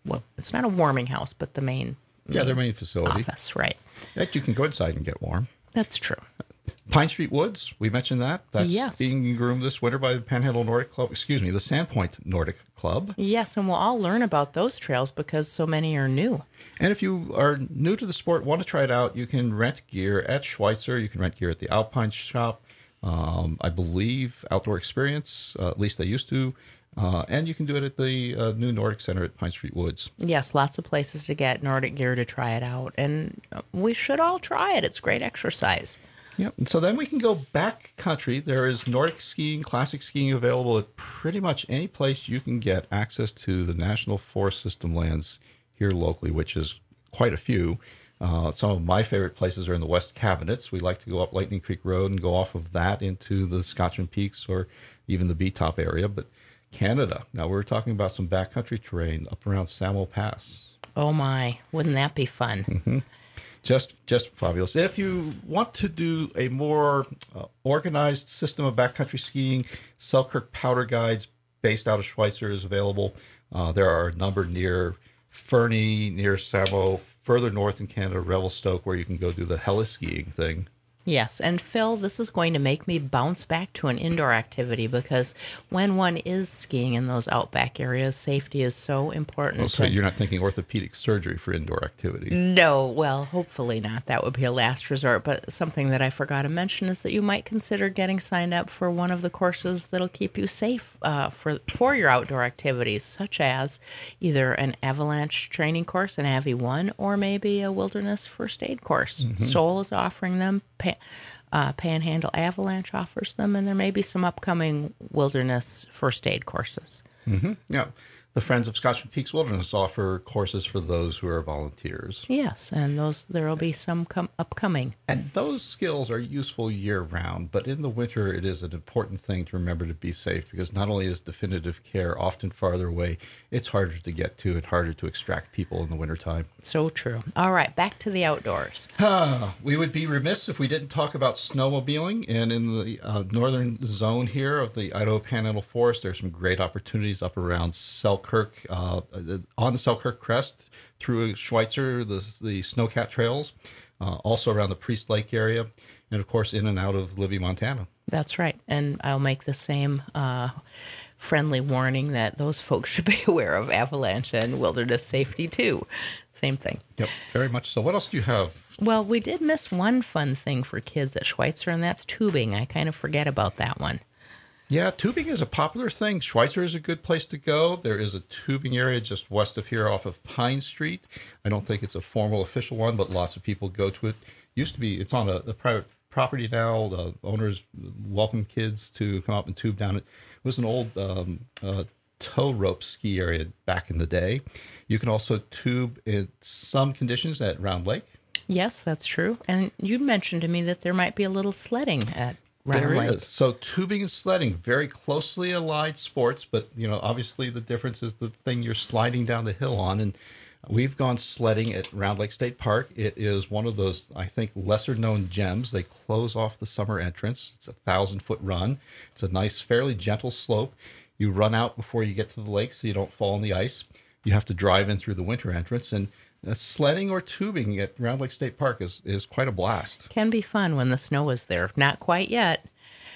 Speaker 2: well, it's not a warming house, but the main,
Speaker 1: Yeah,
Speaker 2: main
Speaker 1: their main facility.
Speaker 2: office, right?
Speaker 1: That you can go inside and get warm.
Speaker 2: That's true.
Speaker 1: Pine Street Woods, we mentioned that. That's
Speaker 2: Yes.
Speaker 1: being groomed this winter by the Panhandle Nordic Club, excuse me, the Sandpoint Nordic Club.
Speaker 2: Yes, and we'll all learn about those trails because so many are new.
Speaker 1: And if you are new to the sport, want to try it out, you can rent gear at Schweitzer. You can rent gear at the Alpine Shop. Um, I believe Outdoor Experience, uh, at least they used to. Uh, and you can do it at the uh, new Nordic Center at Pine Street Woods.
Speaker 2: Yes, lots of places to get Nordic gear to try it out. And we should all try it. It's great exercise.
Speaker 1: Yep. And so then we can go back country. There is Nordic skiing, classic skiing available at pretty much any place you can get access to the National Forest System lands here locally, which is quite a few. Uh, some of my favorite places are in the West Cabinets. We like to go up Lightning Creek Road and go off of that into the Scotchman Peaks or even the B-Top area. But Canada, now we're talking about some backcountry terrain up around Samo Pass.
Speaker 2: Oh my, wouldn't that be fun?
Speaker 1: Mm-hmm. Just just fabulous. If you want to do a more uh, organized system of backcountry skiing, Selkirk Powder Guides based out of Schweitzer is available. Uh, there are a number near Fernie, near Samo, further north in Canada, Revelstoke, where you can go do the heli skiing thing.
Speaker 2: Yes, and Phil, this is going to make me bounce back to an indoor activity because when one is skiing in those outback areas, safety is so important.
Speaker 1: Well, so
Speaker 2: to-
Speaker 1: you're not thinking orthopedic surgery for indoor activity.
Speaker 2: No, well, hopefully not. That would be a last resort. But something that I forgot to mention is that you might consider getting signed up for one of the courses that'll keep you safe uh, for for your outdoor activities, such as either an avalanche training course, an A V I one, or maybe a wilderness first aid course.
Speaker 1: Mm-hmm.
Speaker 2: Soul is offering them. Pa- uh, Panhandle Avalanche offers them, and there may be some upcoming wilderness first aid courses.
Speaker 1: Mm-hmm. Yeah. The Friends of Scotchman Peaks Wilderness offer courses for those who are volunteers.
Speaker 2: Yes, and those there will be some com- upcoming.
Speaker 1: And those skills are useful year-round, but in the winter, it is an important thing to remember to be safe because not only is definitive care often farther away, it's harder to get to and harder to extract people in the wintertime.
Speaker 2: So true. All right, back to the outdoors.
Speaker 1: We would be remiss if we didn't talk about snowmobiling. And in the uh, northern zone here of the Idaho Panhandle Forest, there's some great opportunities up around Selkirk, uh, on the Selkirk Crest through Schweitzer, the, the Snowcat Trails, uh, also around the Priest Lake area, and of course in and out of Libby, Montana.
Speaker 2: That's right. And I'll make the same uh, friendly warning that those folks should be aware of avalanche and wilderness safety too. Same thing.
Speaker 1: Yep, very much so. What else do you have?
Speaker 2: Well, we did miss one fun thing for kids at Schweitzer, and that's tubing. I kind of forget about that one.
Speaker 1: Yeah, tubing is a popular thing. Schweitzer is a good place to go. There is a tubing area just west of here off of Pine Street. I don't think it's a formal official one, but lots of people go to it. Used to be, it's on a, a private property now. The owners welcome kids to come up and tube down it. It was an old um, uh, tow rope ski area back in the day. You can also tube in some conditions at Round Lake.
Speaker 2: Yes, that's true. And you mentioned to me that there might be a little sledding at Round
Speaker 1: There
Speaker 2: Lake.
Speaker 1: is. So tubing and sledding, very closely allied sports, but you know, obviously the difference is the thing you're sliding down the hill on. And we've gone sledding at Round Lake State Park. It is one of those, I think, lesser known gems. They close off the summer entrance. It's a thousand foot run. It's a nice, fairly gentle slope. You run out before you get to the lake so you don't fall on the ice. You have to drive in through the winter entrance. And uh, sledding or tubing at Round Lake State Park is, is quite a blast.
Speaker 2: Can be fun when the snow is there. Not quite yet.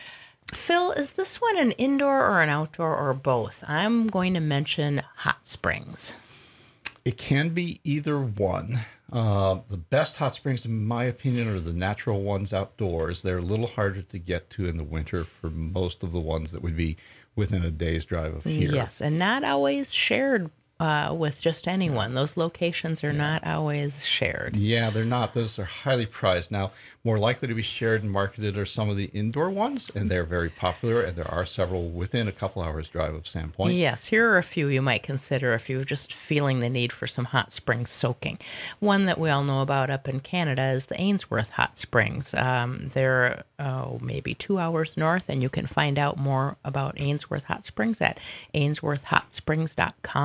Speaker 2: Phil, is this one an indoor or an outdoor or both? I'm going to mention hot springs.
Speaker 1: It can be either one. Uh, the best hot springs, in my opinion, are the natural ones outdoors. They're a little harder to get to in the winter for most of the ones that would be within a day's drive of here.
Speaker 2: Yes, and not always shared uh, with just anyone. Those locations are not always shared.
Speaker 1: Yeah, they're not. Those are highly prized. Now, more likely to be shared and marketed are some of the indoor ones, and they're very popular, and there are several within a couple hours drive of Sandpoint.
Speaker 2: Yes, here are a few you might consider if you're just feeling the need for some hot spring soaking. One that we all know about up in Canada is the Ainsworth Hot Springs. Um, they're oh, maybe two hours north, and you can find out more about Ainsworth Hot Springs at ainsworth hot springs dot com.
Speaker 1: We love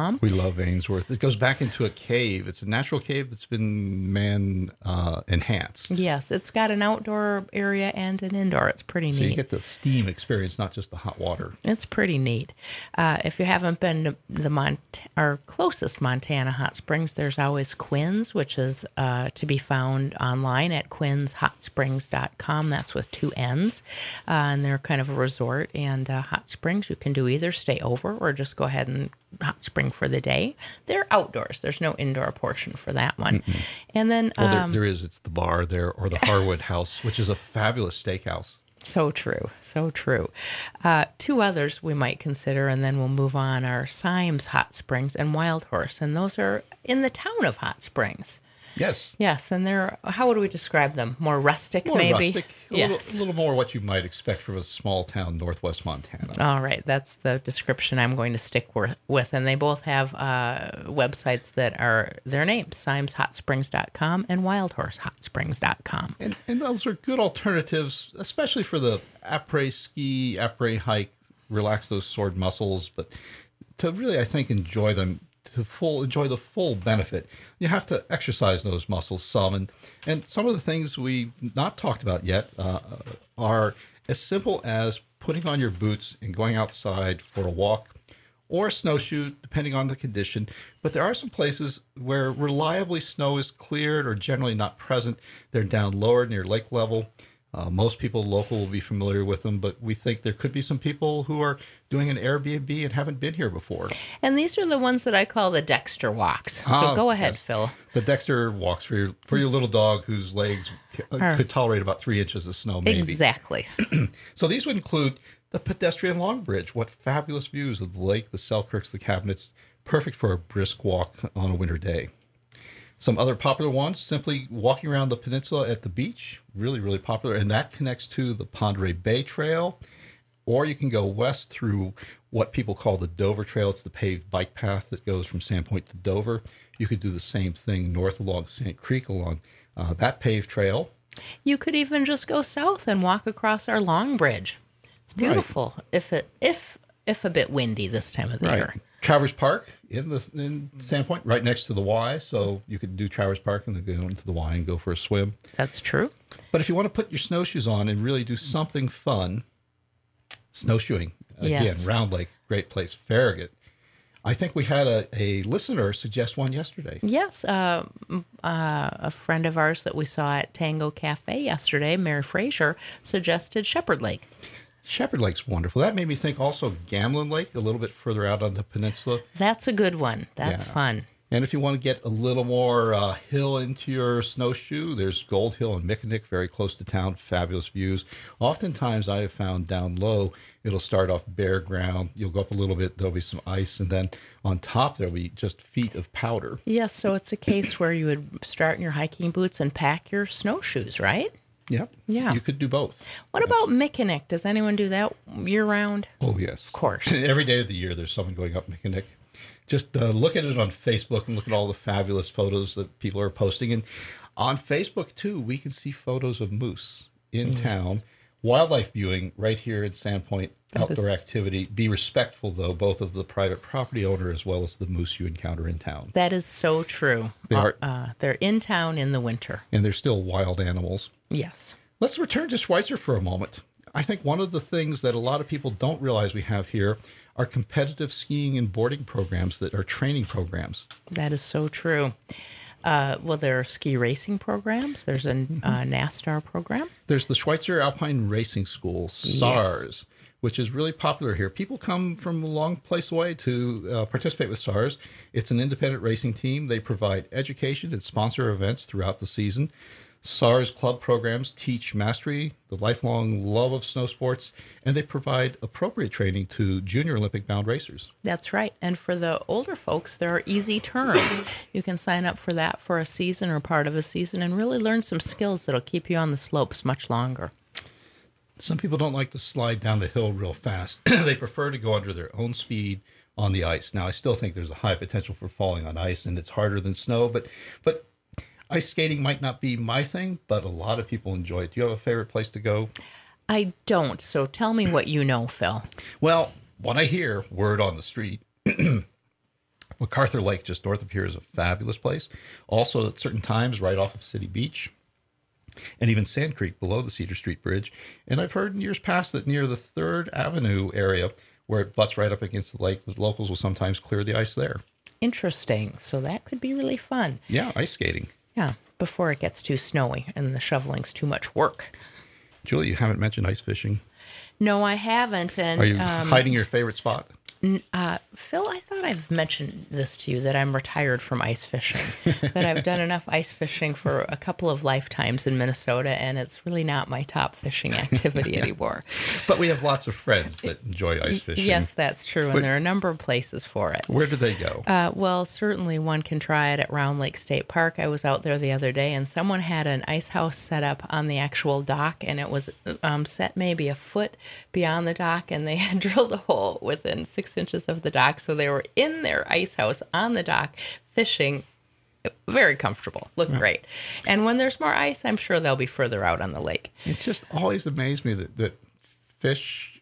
Speaker 1: love Ainsworth. It goes back into a cave. It's a natural cave that's been man uh, enhanced.
Speaker 2: Yes, it's got an outdoor area and an indoor. It's pretty
Speaker 1: So
Speaker 2: neat.
Speaker 1: you get the steam experience, not just the hot water.
Speaker 2: It's pretty neat. Uh, if you haven't been to the Mont- our closest Montana hot springs, there's always Quinn's, which is uh, to be found online at quinns hot springs dot com. That's with two N's. Uh, and they're kind of a resort and uh, hot springs. You can do either stay over or just go ahead and hot spring for the day. They're outdoors. There's no indoor portion for that one. Mm-mm. And then
Speaker 1: well, there,
Speaker 2: um,
Speaker 1: there is. It's the bar there, or the Harwood House, which is a fabulous steakhouse.
Speaker 2: So true. So true. Uh, two others we might consider, and then we'll move on, are Symes Hot Springs and Wild Horse. And those are in the town of Hot Springs.
Speaker 1: Yes.
Speaker 2: Yes. And they're, how would we describe them? More rustic,
Speaker 1: More
Speaker 2: maybe?
Speaker 1: rustic. A,
Speaker 2: yes.
Speaker 1: little, a little more what you might expect from a small town, northwest Montana.
Speaker 2: All right. That's the description I'm going to stick with. And they both have uh, websites that are their names, symes hot springs dot com and wild horse hot springs dot com.
Speaker 1: And, and those are good alternatives, especially for the après ski, après hike, relax those sword muscles. But to really, I think, enjoy them, to full enjoy the full benefit, you have to exercise those muscles some. And, and some of the things we've not talked about yet uh, are as simple as putting on your boots and going outside for a walk or a snowshoe, depending on the condition. But there are some places where reliably snow is cleared or generally not present. They're down lower near lake level. Uh, most people local will be familiar with them, but we think there could be some people who are doing an Airbnb and haven't been here before.
Speaker 2: And these are the ones that I call the Dexter walks. So
Speaker 1: Oh,
Speaker 2: go ahead,
Speaker 1: yes.
Speaker 2: Phil.
Speaker 1: The Dexter walks for your for your little dog whose legs c-
Speaker 2: Are-
Speaker 1: could tolerate about three inches of snow, maybe.
Speaker 2: Exactly.
Speaker 1: So these would include the pedestrian long bridge. What fabulous views of the lake, the Selkirks, the Cabinets. Perfect for a brisk walk on a winter day. Some other popular ones, simply walking around the peninsula at the beach, really, really popular. And that connects to the Pondere Bay Trail. Or you can go west through what people call the Dover Trail. It's the paved bike path that goes from Sandpoint to Dover. You could do the same thing north along Sand Creek along uh, that paved trail.
Speaker 2: You could even just go south and walk across our Long Bridge. It's beautiful, if it if if a bit windy this time of the year.
Speaker 1: Travers Park in the in Sandpoint, right next to the Y. So you could do Travers Park and then go into the Y and go for a swim.
Speaker 2: That's true.
Speaker 1: But if you want to put your snowshoes on and really do something fun, snowshoeing. Again,
Speaker 2: Yes.
Speaker 1: Round Lake, great place. Farragut. I think we had a, a listener suggest one yesterday.
Speaker 2: Yes, uh, m- uh, a friend of ours that we saw at Tango Cafe yesterday, Mary Fraser, suggested Shepherd Lake.
Speaker 1: Shepherd Lake's wonderful. That made me think also Gamlin Lake, a little bit further out on the peninsula.
Speaker 2: That's a good one. That's
Speaker 1: Yeah.
Speaker 2: fun.
Speaker 1: And if you want to get a little more uh, hill into your snowshoe, there's Gold Hill and Mickinick, very close to town, fabulous views. Oftentimes I have found down low, it'll start off bare ground. You'll go up a little bit, there'll be some ice, and then on top there'll be just feet of powder.
Speaker 2: Yes, so it's a case where you would start in your hiking boots and pack your snowshoes, right?
Speaker 1: Yep.
Speaker 2: Yeah.
Speaker 1: You could do both.
Speaker 2: What about Mickinick? Does anyone do that year round?
Speaker 1: Oh, yes.
Speaker 2: Of course.
Speaker 1: Every day of the year there's someone going up Mickinick. Just uh, look at it on Facebook and look at all the fabulous photos that people are posting. And on Facebook, too, we can see photos of moose in town. Wildlife viewing right here in Sandpoint,
Speaker 2: That
Speaker 1: outdoor
Speaker 2: is-
Speaker 1: activity. Be respectful, though, both of the private property owner as well as the moose you encounter in town.
Speaker 2: That is so true.
Speaker 1: They are-
Speaker 2: Uh, they're in town in the winter.
Speaker 1: And they're still wild animals.
Speaker 2: Yes.
Speaker 1: Let's return to Schweitzer for a moment. I think one of the things that a lot of people don't realize we have here are competitive skiing and boarding programs that are training programs.
Speaker 2: That is so true. Uh, well, there are ski racing programs. There's a uh, NASTAR program.
Speaker 1: There's the Schweitzer Alpine Racing School, SARS, which is really popular here. People come from a long place away to uh, participate with SARS. It's an independent racing team. They provide education and sponsor events throughout the season. SARS club programs teach mastery, the lifelong love of snow sports, and they provide appropriate training to junior Olympic-bound racers.
Speaker 2: That's right. And for the older folks, there are easy turns. You can sign up for that for a season or part of a season and really learn some skills that'll keep you on the slopes much longer.
Speaker 1: Some people don't like to slide down the hill real fast. They prefer to go under their own speed on the ice. Now, I still think there's a high potential for falling on ice, and it's harder than snow, but but ice skating might not be my thing, but a lot of people enjoy it. Do you have a favorite place to go?
Speaker 2: I don't. So tell me what you know, Phil.
Speaker 1: Well, what I hear, word on the street, MacArthur Lake, just north of here, is a fabulous place. Also, at certain times, right off of City Beach, and even Sand Creek below the Cedar Street Bridge. And I've heard in years past that near the Third Avenue area, where it butts right up against the lake, the locals will sometimes clear the ice there.
Speaker 2: Interesting. So that could be really fun.
Speaker 1: Yeah, ice skating.
Speaker 2: Yeah, before it gets too snowy and the shoveling's too much work.
Speaker 1: Julie, you haven't mentioned ice fishing.
Speaker 2: No, I haven't. And
Speaker 1: Are you
Speaker 2: um,
Speaker 1: hiding your favorite spot?
Speaker 2: Uh, Phil, I thought I've mentioned this to you, that I'm retired from ice fishing, that I've done enough ice fishing for a couple of lifetimes in Minnesota, and it's really not my top fishing activity anymore.
Speaker 1: But we have lots of friends that enjoy ice fishing.
Speaker 2: Yes, that's true, and
Speaker 1: Where,
Speaker 2: there are a number of places for it.
Speaker 1: Where do they go?
Speaker 2: Uh, well, certainly one can try it at Round Lake State Park. I was out there the other day, and someone had an ice house set up on the actual dock, and it was um, set maybe a foot beyond the dock, and they had drilled a hole within six inches of the dock, so they were in their ice house on the dock fishing. Very comfortable, looked yeah. great. And when there's more ice, I'm sure they'll be further out on the lake.
Speaker 1: It's just always amazed me that, that fish,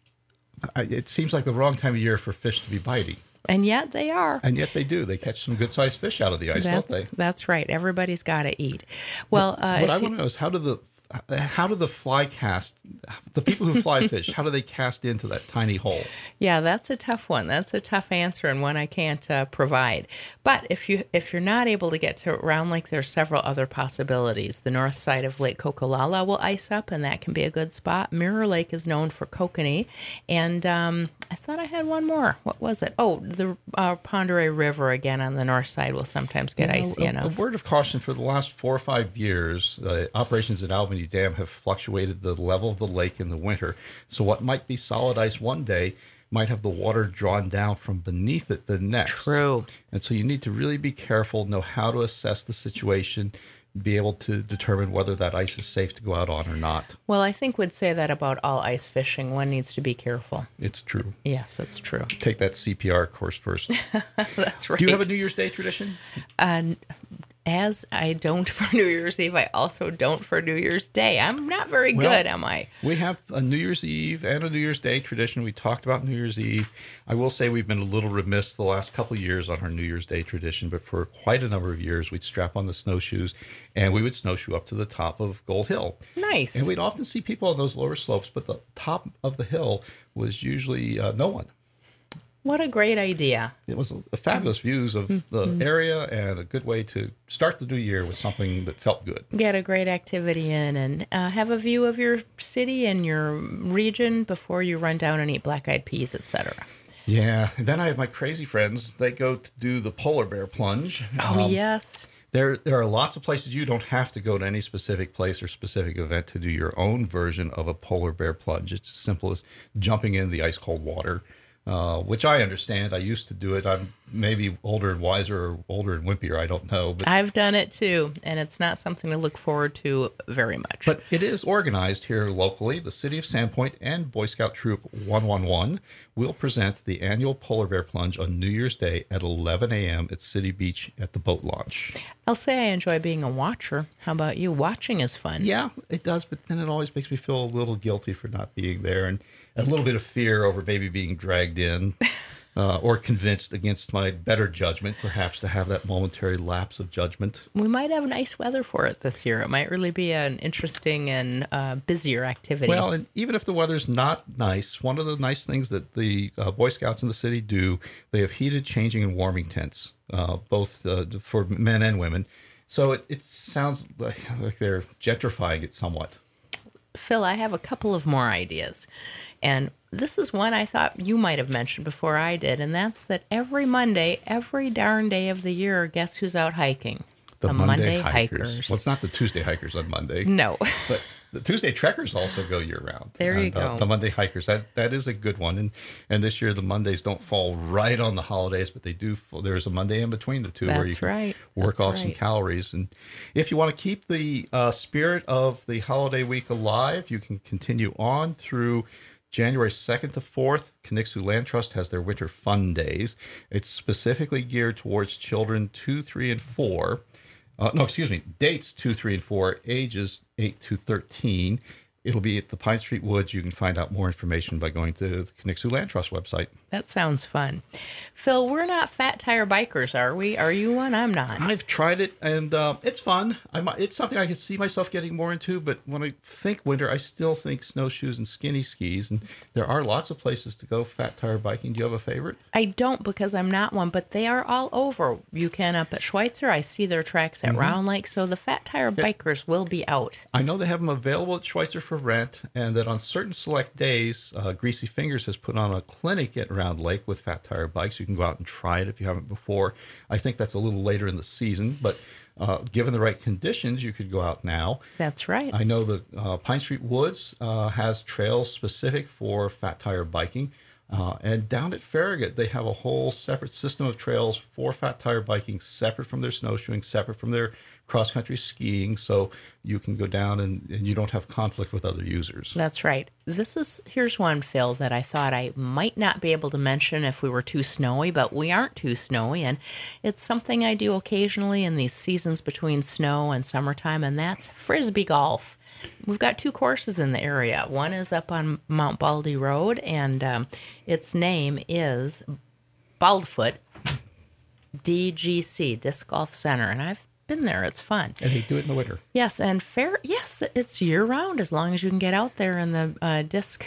Speaker 1: it seems like the wrong time of year for fish to be biting.
Speaker 2: And yet they are.
Speaker 1: And yet they do. They catch some good-sized fish out of the ice,
Speaker 2: that's,
Speaker 1: don't they?
Speaker 2: That's right. Everybody's got to eat. Well,
Speaker 1: but,
Speaker 2: uh,
Speaker 1: what I
Speaker 2: you,
Speaker 1: want to know is how do the how do the fly cast, the people who fly fish, how do they cast into that tiny hole?
Speaker 2: Yeah, that's a tough one. That's a tough answer, and one I can't uh, provide. But if you if you're not able to get to Round Lake, there's several other possibilities. The north side of Lake Kokolala will ice up, and that can be a good spot. Mirror Lake is known for kokanee, and um, I thought I had one more. What was it? Oh, the uh, Pend Oreille River again on the north side will sometimes get
Speaker 1: you know,
Speaker 2: icy
Speaker 1: a,
Speaker 2: enough.
Speaker 1: A word of caution: for the last four or five years, the operations at Albany Dam have fluctuated the level of the lake in the winter. So what might be solid ice one day might have the water drawn down from beneath it the next.
Speaker 2: True.
Speaker 1: And so you need to really be careful, know how to assess the situation, be able to determine whether that ice is safe to go out on or not.
Speaker 2: Well, I think we'd say that about all ice fishing. One needs to be careful.
Speaker 1: It's true.
Speaker 2: Yes, it's true.
Speaker 1: Take that C P R course first.
Speaker 2: That's right.
Speaker 1: Do you have a New Year's Day tradition?
Speaker 2: Uh, As I don't for New Year's Eve, I also don't for New Year's Day. I'm not very
Speaker 1: well,
Speaker 2: good, am I?
Speaker 1: We have a New Year's Eve and a New Year's Day tradition. We talked about New Year's Eve. I will say we've been a little remiss the last couple of years on our New Year's Day tradition, but for quite a number of years, we'd strap on the snowshoes and we would snowshoe up to the top of Gold Hill.
Speaker 2: Nice.
Speaker 1: And we'd often see people on those lower slopes, but the top of the hill was usually uh, no one.
Speaker 2: What a great idea.
Speaker 1: It was a, a fabulous views of the mm-hmm. area and a good way to start the new year with something that felt good.
Speaker 2: Get a great activity in and uh, have a view of your city and your region before you run down and eat black-eyed peas, et cetera.
Speaker 1: Yeah. And then I have my crazy friends. They go to do the polar bear plunge.
Speaker 2: Oh, um, yes.
Speaker 1: There, there are lots of places. You don't have to go to any specific place or specific event to do your own version of a polar bear plunge. It's as simple as jumping in the ice-cold water. Uh, which I understand. I used to do it. I'm maybe older and wiser or older and wimpier. I don't know. But,
Speaker 2: I've done it too, and it's not something to look forward to very much.
Speaker 1: But it is organized here locally. The City of Sandpoint and Boy Scout Troop one one one will present the annual Polar Bear Plunge on New Year's Day at eleven a.m. at City Beach at the boat launch.
Speaker 2: I'll say I enjoy being a watcher. How about you? Watching is fun.
Speaker 1: Yeah, it does, but then it always makes me feel a little guilty for not being there and a little bit of fear over maybe being dragged in uh, or convinced against my better judgment, perhaps to have that momentary lapse of judgment.
Speaker 2: We might have nice weather for it this year. It might really be an interesting and uh, busier activity.
Speaker 1: Well, and even if the weather's not nice, one of the nice things that the uh, Boy Scouts in the city do, they have heated, changing, and warming tents, uh, both uh, for men and women. So it, it sounds like, like they're gentrifying it somewhat.
Speaker 2: Phil, I have a couple of more ideas. And this is one I thought you might have mentioned before I did, and that's that every Monday, every darn day of the year, guess who's out hiking?
Speaker 1: The, the Monday, Monday hikers.
Speaker 2: hikers.
Speaker 1: Well, it's not the Tuesday hikers on Monday.
Speaker 2: No.
Speaker 1: But the Tuesday trekkers also go year-round.
Speaker 2: There you
Speaker 1: and,
Speaker 2: go.
Speaker 1: Uh, the Monday hikers, that that is a good one. And and this year the Mondays don't fall right on the holidays, but they do. Fall, there's a Monday in between the two
Speaker 2: That's
Speaker 1: where you can
Speaker 2: right.
Speaker 1: work
Speaker 2: That's
Speaker 1: off
Speaker 2: right.
Speaker 1: some calories. And if you want to keep the uh, spirit of the holiday week alive, you can continue on through January second to fourth. Conixu Land Trust has their Winter Fun Days. It's specifically geared towards children two, three, and four. Uh, no, excuse me, dates two, three, and four, ages eight to thirteen. It'll be at the Pine Street Woods. You can find out more information by going to the Knicksu Land Trust website.
Speaker 2: That sounds fun. Phil, we're not fat tire bikers, are we? Are you one? I'm not.
Speaker 1: I've tried it, and uh, it's fun. I'm, it's something I can see myself getting more into, but when I think winter, I still think snowshoes and skinny skis, and there are lots of places to go fat tire biking. Do you have a favorite?
Speaker 2: I don't, because I'm not one, but they are all over. You can up at Schweitzer. I see their tracks at mm-hmm. Round Lake, so the fat tire yeah. bikers will be out. I
Speaker 1: know they have them available at Schweitzer for rent, and that on certain select days, uh, Greasy Fingers has put on a clinic at Round Lake with fat tire bikes. You can go out and try it if you haven't before. I think that's a little later in the season, but uh, given the right conditions, you could go out now.
Speaker 2: That's right.
Speaker 1: I know the uh, Pine Street Woods uh, has trails specific for fat tire biking. Uh, and down at Farragut, they have a whole separate system of trails for fat tire biking, separate from their snowshoeing, separate from their cross-country skiing, so you can go down and, and you don't have conflict with other users.
Speaker 2: That's right. This is, here's one, Phil, that I thought I might not be able to mention if we were too snowy, but we aren't too snowy, and it's something I do occasionally in these seasons between snow and summertime, and that's Frisbee golf. We've got two courses in the area. One is up on Mount Baldy Road, and um, its name is Baldfoot D G C, Disc Golf Center, and I've been there. It's fun.
Speaker 1: And they do it in the winter.
Speaker 2: Yes, and fair. Yes, it's year-round as long as you can get out there and the uh, disc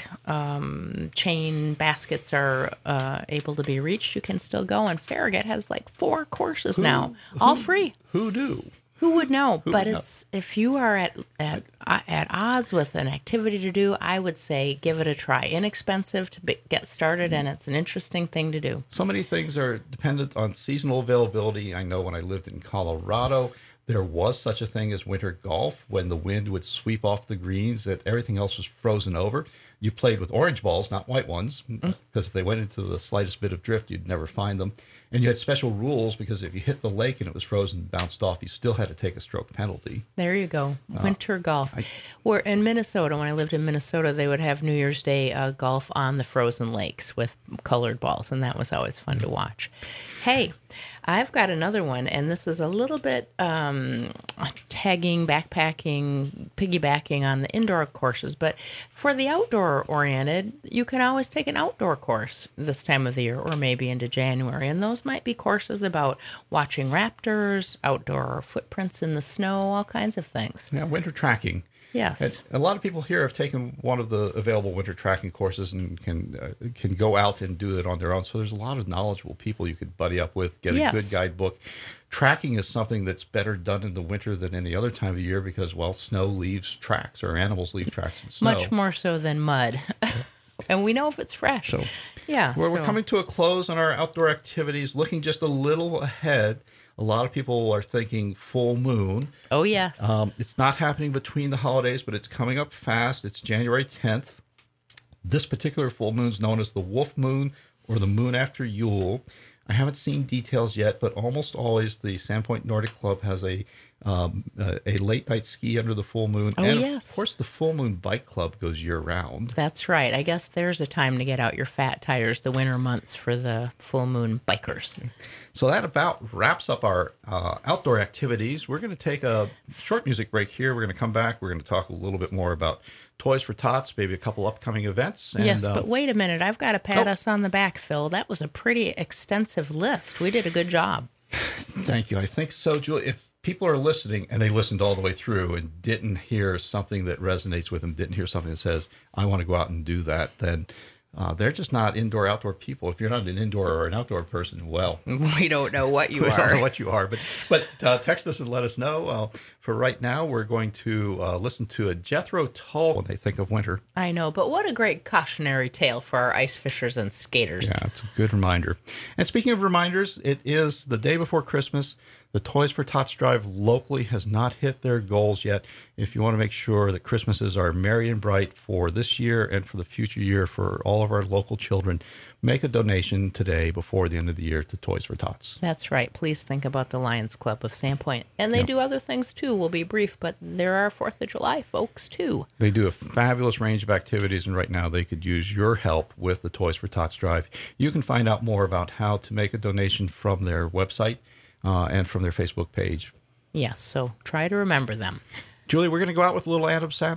Speaker 2: um, chain baskets are uh, able to be reached. You can still go, and Farragut has like four courses
Speaker 1: who,
Speaker 2: now,
Speaker 1: who,
Speaker 2: all free.
Speaker 1: Who do?
Speaker 2: Who would know?
Speaker 1: Who
Speaker 2: but
Speaker 1: would
Speaker 2: it's know? If you are at, at at odds with an activity to do, I would say give it a try. Inexpensive to be, get started, and it's an interesting thing to do.
Speaker 1: So many things are dependent on seasonal availability. I know when I lived in Colorado, there was such a thing as winter golf when the wind would sweep off the greens, that everything else was frozen over. You played with orange balls, not white ones, because mm-hmm. if they went into the slightest bit of drift, you'd never find them. And you had special rules because if you hit the lake and it was frozen and bounced off, you still had to take a stroke penalty.
Speaker 2: There you go. Winter uh, golf.
Speaker 1: I,
Speaker 2: Where in Minnesota, when I lived in Minnesota, they would have New Year's Day uh, golf on the frozen lakes with colored balls, and that was always fun to watch. Hey, I've got another one, and this is a little bit um, tagging, backpacking, piggybacking on the indoor courses, but for the outdoor-oriented, you can always take an outdoor course this time of the year, or maybe into January, and those might be courses about watching raptors, outdoor footprints in the snow, all kinds of things.
Speaker 1: Yeah, winter tracking.
Speaker 2: Yes.
Speaker 1: And a lot of people here have taken one of the available winter tracking courses and can uh, can go out and do it on their own. So there's a lot of knowledgeable people you could buddy up with, get a
Speaker 2: yes.
Speaker 1: good guidebook. Tracking is something that's better done in the winter than any other time of year because, well, snow leaves tracks, or animals leave tracks in snow.
Speaker 2: Much more so than mud. And we know if it's fresh.
Speaker 1: So,
Speaker 2: yeah.
Speaker 1: Well,
Speaker 2: so.
Speaker 1: We're coming to a close on our outdoor activities, looking just a little ahead. A lot of people are thinking full moon.
Speaker 2: Oh, yes.
Speaker 1: Um, it's not happening between the holidays, but it's coming up fast. It's January tenth. This particular full moon is known as the Wolf Moon or the Moon After Yule. I haven't seen details yet, but almost always the Sandpoint Nordic Club has a um, a, a late night ski under the full moon.
Speaker 2: Oh,
Speaker 1: and
Speaker 2: yes.
Speaker 1: Of course, the Full Moon Bike Club goes year round.
Speaker 2: That's right. I guess there's a time to get out your fat tires, the winter months for the full moon bikers.
Speaker 1: So that about wraps up our uh, outdoor activities. We're going to take a short music break here. We're going to come back. We're going to talk a little bit more about Toys for Tots, maybe a couple upcoming events. And,
Speaker 2: yes, but
Speaker 1: uh,
Speaker 2: wait a minute. I've got to pat
Speaker 1: oh.
Speaker 2: us on the back, Phil. That was a pretty extensive list. We did a good job.
Speaker 1: Thank you. I think so, Julie. If people are listening and they listened all the way through and didn't hear something that resonates with them, didn't hear something that says, I want to go out and do that, then uh, they're just not indoor, outdoor people. If you're not an indoor or an outdoor person, well,
Speaker 2: we don't know what you
Speaker 1: we
Speaker 2: are.
Speaker 1: don't know what you are. But but uh, text us and let us know. Uh, for right now, we're going to uh, listen to a Jethro Tull when they think of winter.
Speaker 2: I know, but what a great cautionary tale for our ice fishers and skaters.
Speaker 1: Yeah, it's a good reminder. And speaking of reminders, it is the day before Christmas. The Toys for Tots drive locally has not hit their goals yet. If you want to make sure that Christmases are merry and bright for this year and for the future year for all of our local children, make a donation today before the end of the year to Toys for Tots.
Speaker 2: That's right. Please think about the Lions Club of Sandpoint. And they
Speaker 1: Yeah.
Speaker 2: do other things too. We'll be brief, but there are fourth of July folks too.
Speaker 1: They do a fabulous range of activities, and right now they could use your help with the Toys for Tots drive. You can find out more about how to make a donation from their website uh, and from their Facebook page.
Speaker 2: Yes, so try to remember them.
Speaker 1: Julie, we're going to go out with a little Adam Sandler.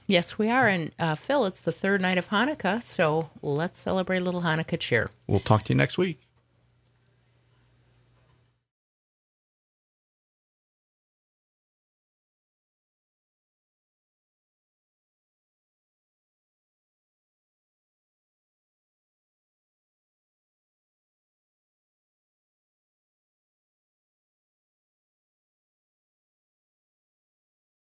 Speaker 2: Yes, we are. And uh, Phil, it's the third night of Hanukkah, so let's celebrate a little Hanukkah cheer.
Speaker 1: We'll talk to you next week.